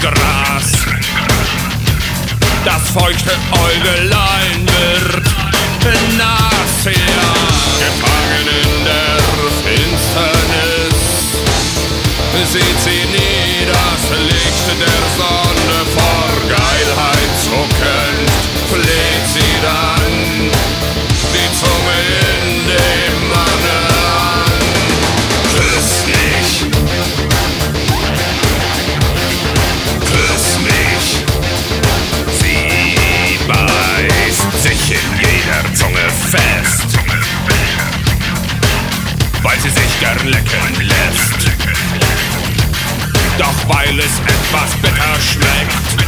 Gras. Das feuchte Äugelein wird nass, ja. Gefangen in der Finsternis sieht sie nie das Licht der Sonne. Vor Geilheit zuckend fleht sie dann die Zunge in dem Manne an. Küss mich, küss mich. Sie beißt sich in jeder Zunge fest, weil sie sich gern lecken lässt. Doch weil es etwas bitter schmeckt,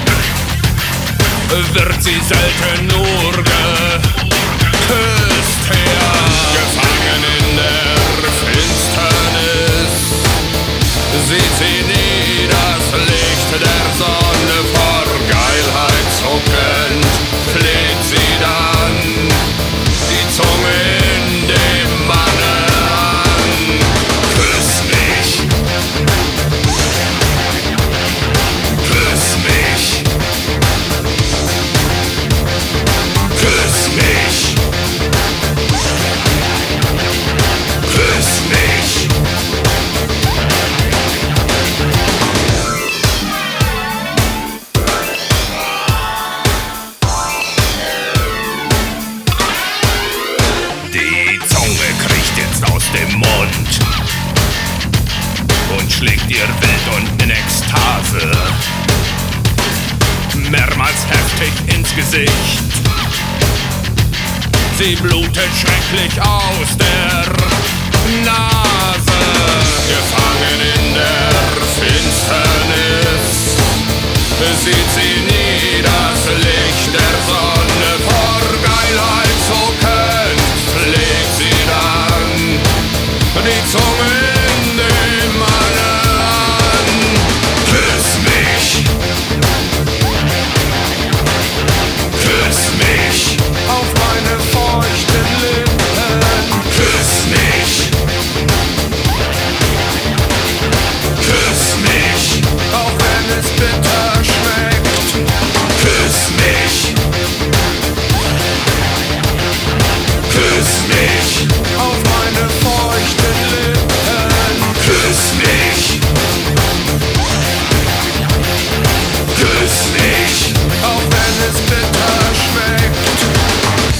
wird sie selten nur geküsst, ja. Gefangen in der Finsternis sieht sie nie das Licht der Sonne. Vor Geilheit zuckend fleht sie dann die Zunge in dem Manne an. Küss mich, küss mich, küss mich, küss mich. Die Zunge kriecht jetzt aus dem Mund und schlägt ihr wild und in Ekstase mehrmals heftig ins Gesicht. Sie blutet schrecklich aus der Nase. Gefangen in der Finsternis sieht sie